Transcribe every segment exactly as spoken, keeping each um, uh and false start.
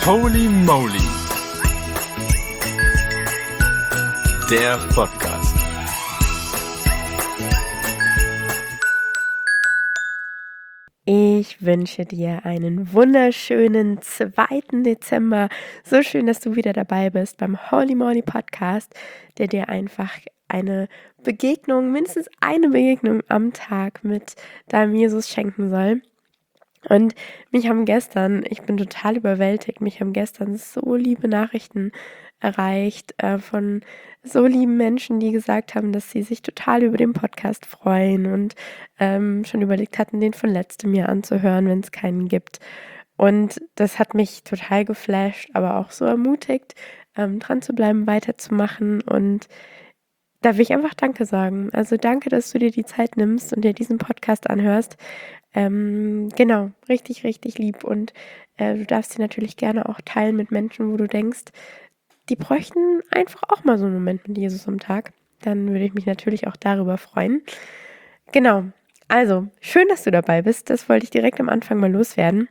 Holy Moly, der Podcast. Ich wünsche dir einen wunderschönen zweiten Dezember. So schön, dass du wieder dabei bist beim Holy Moly Podcast, der dir einfach eine Begegnung, mindestens eine Begegnung am Tag mit deinem Jesus schenken soll. Und mich haben gestern, ich bin total überwältigt, mich haben gestern so liebe Nachrichten erreicht äh, von so lieben Menschen, die gesagt haben, dass sie sich total über den Podcast freuen und ähm, schon überlegt hatten, den von letztem Jahr anzuhören, wenn es keinen gibt. Und das hat mich total geflasht, aber auch so ermutigt, ähm, dran zu bleiben, weiterzumachen. Und da will ich einfach Danke sagen. Also danke, dass du dir die Zeit nimmst und dir diesen Podcast anhörst. Ähm, genau, richtig, richtig lieb. Und äh, du darfst sie natürlich gerne auch teilen mit Menschen, wo du denkst, die bräuchten einfach auch mal so einen Moment mit Jesus am Tag. Dann würde ich mich natürlich auch darüber freuen. Genau, also schön, dass du dabei bist. Das wollte ich direkt am Anfang mal loswerden.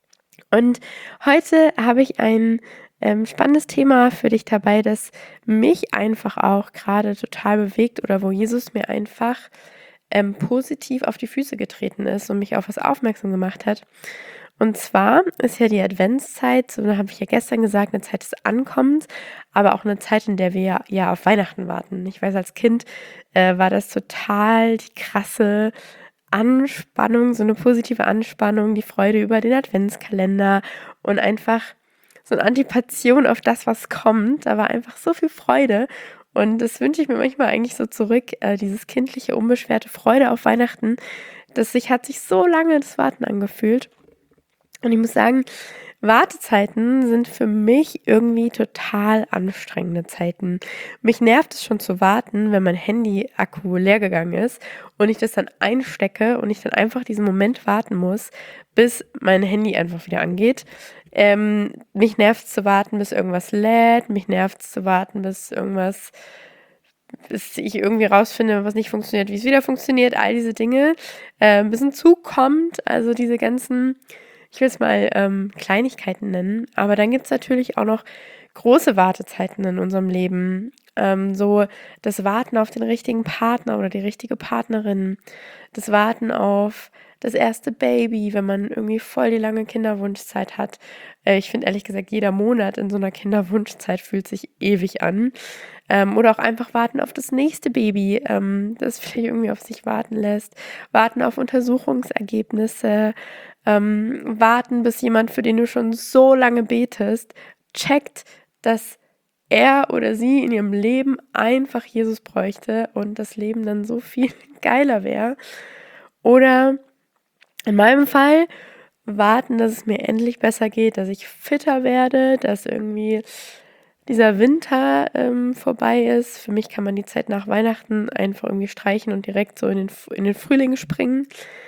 Und heute habe ich ein ähm, spannendes Thema für dich dabei, das mich einfach auch gerade total bewegt oder wo Jesus mir einfach ähm, positiv auf die Füße getreten ist und mich auf was aufmerksam gemacht hat. Und zwar ist ja die Adventszeit, so habe ich ja gestern gesagt, eine Zeit des Ankommens, aber auch eine Zeit, in der wir ja, ja auf Weihnachten warten. Ich weiß, als Kind äh, war das total die krasse Anspannung, so eine positive Anspannung, die Freude über den Adventskalender und einfach so eine Antipation auf das, was kommt. Da war einfach so viel Freude. Und das wünsche ich mir manchmal eigentlich so zurück, äh, dieses kindliche, unbeschwerte Freude auf Weihnachten. Das sich, hat sich so lange das Warten angefühlt. Und ich muss sagen, Wartezeiten sind für mich irgendwie total anstrengende Zeiten. Mich nervt es schon zu warten, wenn mein Handy-Akku leer gegangen ist und ich das dann einstecke und ich dann einfach diesen Moment warten muss, bis mein Handy einfach wieder angeht. Ähm, mich nervt es zu warten, bis irgendwas lädt. Mich nervt es zu warten, bis irgendwas, bis ich irgendwie rausfinde, was nicht funktioniert, wie es wieder funktioniert. All diese Dinge, äh, bis ein Zug kommt. Also diese ganzen, ich will es mal ähm, Kleinigkeiten nennen. Aber dann gibt es natürlich auch noch große Wartezeiten in unserem Leben. Ähm, so das Warten auf den richtigen Partner oder die richtige Partnerin. Das Warten auf das erste Baby, wenn man irgendwie voll die lange Kinderwunschzeit hat. Äh, ich finde ehrlich gesagt, jeder Monat in so einer Kinderwunschzeit fühlt sich ewig an. Ähm, oder auch einfach warten auf das nächste Baby, ähm, das vielleicht irgendwie auf sich warten lässt. Warten auf Untersuchungsergebnisse. Ähm, warten, bis jemand, für den du schon so lange betest, checkt, dass er oder sie in ihrem Leben einfach Jesus bräuchte und das Leben dann so viel geiler wäre. Oder in meinem Fall warten, dass es mir endlich besser geht, dass ich fitter werde, dass irgendwie dieser Winter ähm, vorbei ist. Für mich kann man die Zeit nach Weihnachten einfach irgendwie streichen und direkt so in den, in den Frühling springen.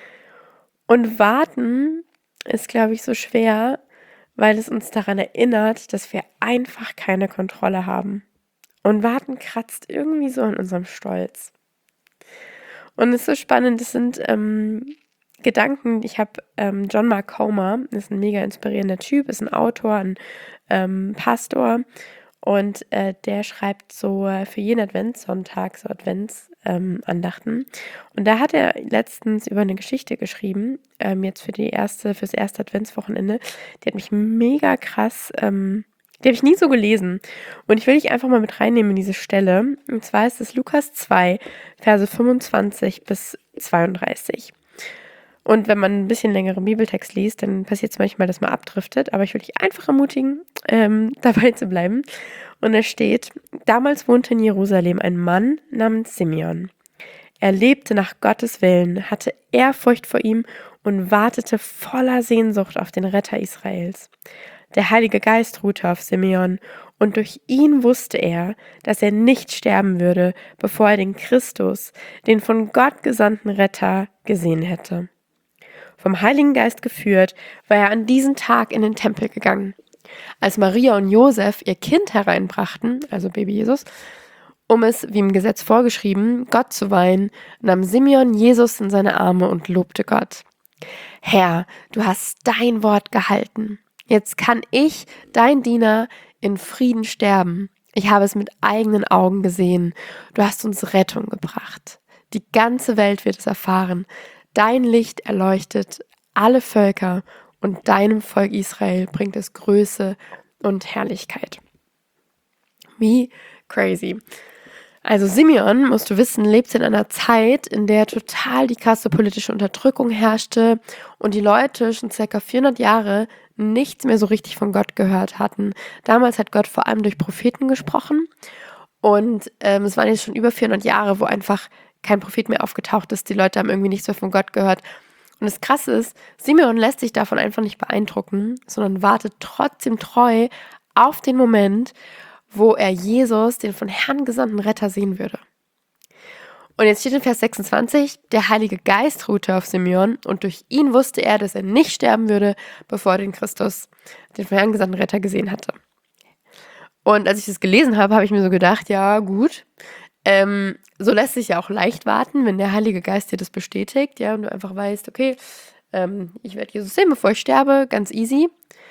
Und warten ist, glaube ich, so schwer, weil es uns daran erinnert, dass wir einfach keine Kontrolle haben. Und warten kratzt irgendwie so an unserem Stolz. Und es ist so spannend, das sind ähm, Gedanken, ich habe ähm, John Mark Comer, ist ein mega inspirierender Typ, ist ein Autor, ein ähm, Pastor und äh, der schreibt so äh, für jeden Adventssonntag so Adventsandachten. Ähm, und da hat er letztens über eine Geschichte geschrieben, ähm, jetzt für die erste, fürs erste Adventswochenende. Die hat mich mega krass, ähm, die habe ich nie so gelesen. Und ich will dich einfach mal mit reinnehmen in diese Stelle. Und zwar ist es Lukas zwei, Verse fünfundzwanzig bis zweiunddreißig. Und wenn man ein bisschen längeren Bibeltext liest, dann passiert es manchmal, dass man abdriftet. Aber ich will dich einfach ermutigen, ähm, dabei zu bleiben. Und es steht, damals wohnte in Jerusalem ein Mann namens Simeon. Er lebte nach Gottes Willen, hatte Ehrfurcht vor ihm und wartete voller Sehnsucht auf den Retter Israels. Der Heilige Geist ruhte auf Simeon und durch ihn wusste er, dass er nicht sterben würde, bevor er den Christus, den von Gott gesandten Retter, gesehen hätte. Vom Heiligen Geist geführt, war er an diesem Tag in den Tempel gegangen. Als Maria und Josef ihr Kind hereinbrachten, also Baby Jesus, um es, wie im Gesetz vorgeschrieben, Gott zu weihen, nahm Simeon Jesus in seine Arme und lobte Gott. Herr, du hast dein Wort gehalten. Jetzt kann ich, dein Diener, in Frieden sterben. Ich habe es mit eigenen Augen gesehen. Du hast uns Rettung gebracht. Die ganze Welt wird es erfahren. Dein Licht erleuchtet alle Völker und deinem Volk Israel bringt es Größe und Herrlichkeit. Wie crazy. Also Simeon, musst du wissen, lebte in einer Zeit, in der total die krasse politische Unterdrückung herrschte und die Leute schon circa vierhundert Jahre nichts mehr so richtig von Gott gehört hatten. Damals hat Gott vor allem durch Propheten gesprochen und ähm, es waren jetzt schon über vierhundert Jahre, wo einfach kein Prophet mehr aufgetaucht ist. Die Leute haben irgendwie nichts mehr von Gott gehört. Und das Krasse ist, Simeon lässt sich davon einfach nicht beeindrucken, sondern wartet trotzdem treu auf den Moment, wo er Jesus, den von Herrn gesandten Retter, sehen würde. Und jetzt steht in Vers sechsundzwanzig, der Heilige Geist ruhte auf Simeon und durch ihn wusste er, dass er nicht sterben würde, bevor er den Christus, den von Herrn gesandten Retter, gesehen hatte. Und als ich das gelesen habe, habe ich mir so gedacht, ja gut, ähm, so lässt sich ja auch leicht warten, wenn der Heilige Geist dir das bestätigt, ja, und du einfach weißt, okay, ähm, ich werde Jesus sehen, bevor ich sterbe, ganz easy.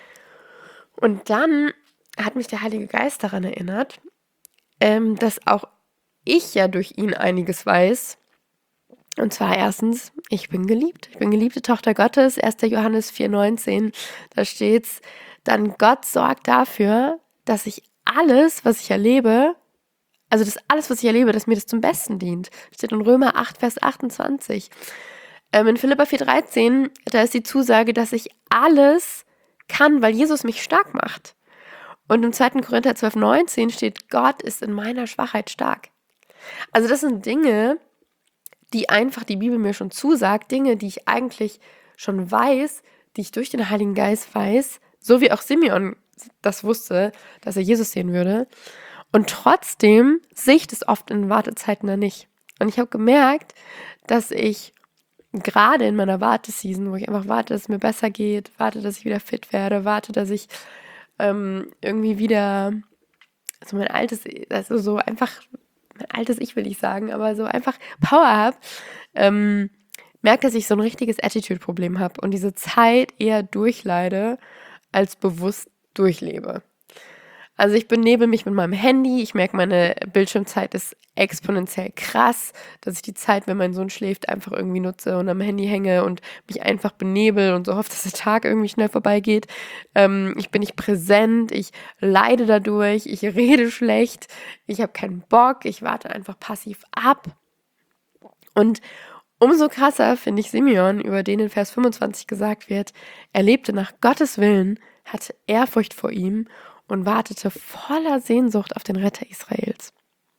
Und dann hat mich der Heilige Geist daran erinnert, ähm, dass auch ich ja durch ihn einiges weiß. Und zwar erstens, ich bin geliebt. Ich bin geliebte Tochter Gottes. erster Johannes vier neunzehn, da steht's, dann Gott sorgt dafür, dass ich alles, was ich erlebe, also das alles, was ich erlebe, dass mir das zum Besten dient. Steht in Römer acht, Vers achtundzwanzig. Ähm, in Philipper vier dreizehn, da ist die Zusage, dass ich alles kann, weil Jesus mich stark macht. Und im zweiten Korinther zwölf neunzehn steht, Gott ist in meiner Schwachheit stark. Also das sind Dinge, die einfach die Bibel mir schon zusagt, Dinge, die ich eigentlich schon weiß, die ich durch den Heiligen Geist weiß, so wie auch Simeon das wusste, dass er Jesus sehen würde. Und trotzdem sehe ich das oft in Wartezeiten dann nicht. Und ich habe gemerkt, dass ich gerade in meiner Warteseason, wo ich einfach warte, dass es mir besser geht, warte, dass ich wieder fit werde, warte, dass ich ähm, irgendwie wieder so mein altes, also so einfach mein altes Ich will ich sagen, aber so einfach Power habe, ähm, merke, dass ich so ein richtiges Attitude-Problem habe und diese Zeit eher durchleide, als bewusst durchlebe. Also ich benebel mich mit meinem Handy, ich merke, meine Bildschirmzeit ist exponentiell krass, dass ich die Zeit, wenn mein Sohn schläft, einfach irgendwie nutze und am Handy hänge und mich einfach benebel und so hoffe, dass der Tag irgendwie schnell vorbeigeht. Ähm, ich bin nicht präsent, ich leide dadurch, ich rede schlecht, ich habe keinen Bock, ich warte einfach passiv ab. Und umso krasser finde ich Simeon, über den in Vers fünfundzwanzig gesagt wird, er lebte nach Gottes Willen, hatte Ehrfurcht vor ihm und wartete voller Sehnsucht auf den Retter Israels.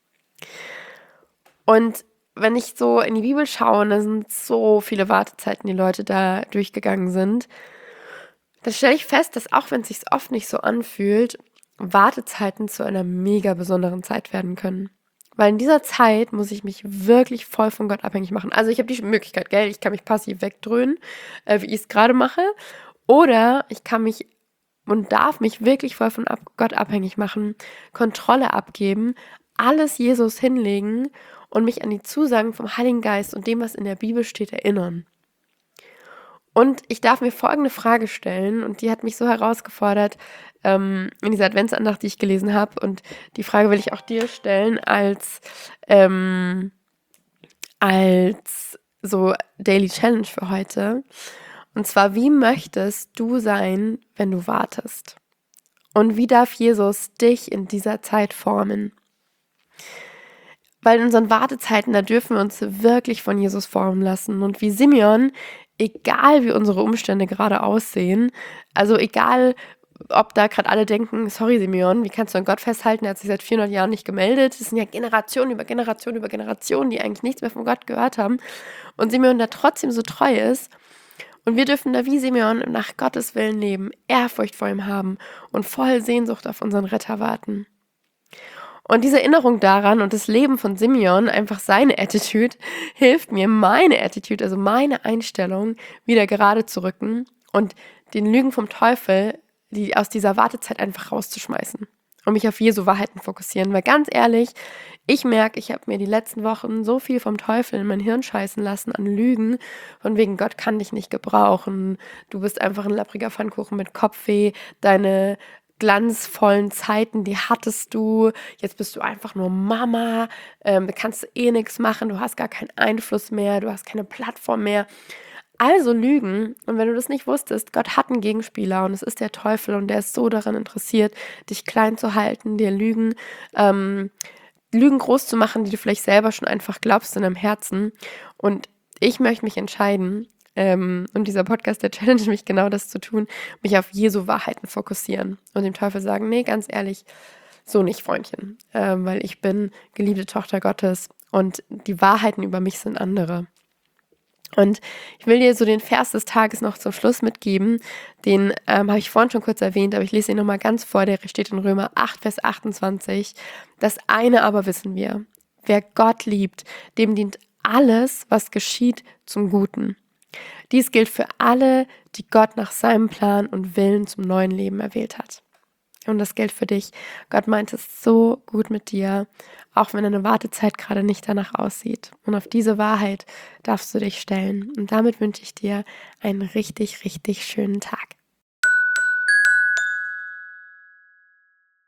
Und wenn ich so in die Bibel schaue, da sind so viele Wartezeiten, die Leute da durchgegangen sind, dann stelle ich fest, dass auch wenn es sich oft nicht so anfühlt, Wartezeiten zu einer mega besonderen Zeit werden können. Weil in dieser Zeit muss ich mich wirklich voll von Gott abhängig machen. Also ich habe die Möglichkeit, gell, ich kann mich passiv wegdröhnen, äh, wie ich es gerade mache, oder ich kann mich und darf mich wirklich voll von Gott abhängig machen, Kontrolle abgeben, alles Jesus hinlegen und mich an die Zusagen vom Heiligen Geist und dem, was in der Bibel steht, erinnern. Und ich darf mir folgende Frage stellen, und die hat mich so herausgefordert ähm, in dieser Adventsandacht, die ich gelesen habe. Und die Frage will ich auch dir stellen als, ähm, als so Daily Challenge für heute. Und zwar, wie möchtest du sein, wenn du wartest? Und wie darf Jesus dich in dieser Zeit formen? Weil in unseren Wartezeiten, da dürfen wir uns wirklich von Jesus formen lassen. Und wie Simeon, egal wie unsere Umstände gerade aussehen, also egal, ob da gerade alle denken, sorry Simeon, wie kannst du an Gott festhalten, er hat sich seit vierhundert Jahren nicht gemeldet. Das sind ja Generationen über Generationen über Generationen, die eigentlich nichts mehr von Gott gehört haben. Und Simeon da trotzdem so treu ist. Und wir dürfen da wie Simeon nach Gottes Willen leben, Ehrfurcht vor ihm haben und voll Sehnsucht auf unseren Retter warten. Und diese Erinnerung daran und das Leben von Simeon, einfach seine Attitude, hilft mir, meine Attitude, also meine Einstellung, wieder gerade zu rücken und den Lügen vom Teufel, die aus dieser Wartezeit einfach rauszuschmeißen. und mich auf Jesu Wahrheiten fokussieren. Weil ganz ehrlich, ich merke, ich habe mir die letzten Wochen so viel vom Teufel in mein Hirn scheißen lassen an Lügen, von wegen Gott kann dich nicht gebrauchen, du bist einfach ein lappriger Pfannkuchen mit Kopfweh, deine glanzvollen Zeiten, die hattest du, jetzt bist du einfach nur Mama, ähm, da kannst du eh nichts machen, du hast gar keinen Einfluss mehr, du hast keine Plattform mehr. Also Lügen, und wenn du das nicht wusstest, Gott hat einen Gegenspieler und es ist der Teufel und der ist so daran interessiert, dich klein zu halten, dir Lügen, ähm, Lügen groß zu machen, die du vielleicht selber schon einfach glaubst in deinem Herzen. Und ich möchte mich entscheiden, ähm, und dieser Podcast, der challenge mich genau das zu tun, mich auf Jesu Wahrheiten fokussieren und dem Teufel sagen, nee, ganz ehrlich, so nicht, Freundchen, ähm, weil ich bin geliebte Tochter Gottes und die Wahrheiten über mich sind andere. Und ich will dir so den Vers des Tages noch zum Schluss mitgeben. Den ähm, habe ich vorhin schon kurz erwähnt, aber ich lese ihn nochmal ganz vor. Der steht in Römer acht, Vers achtundzwanzig. Das eine aber wissen wir: Wer Gott liebt, dem dient alles, was geschieht, zum Guten. Dies gilt für alle, die Gott nach seinem Plan und Willen zum neuen Leben erwählt hat. Und das gilt für dich. Gott meint es so gut mit dir, auch wenn deine Wartezeit gerade nicht danach aussieht. Und auf diese Wahrheit darfst du dich stellen. Und damit wünsche ich dir einen richtig, richtig schönen Tag.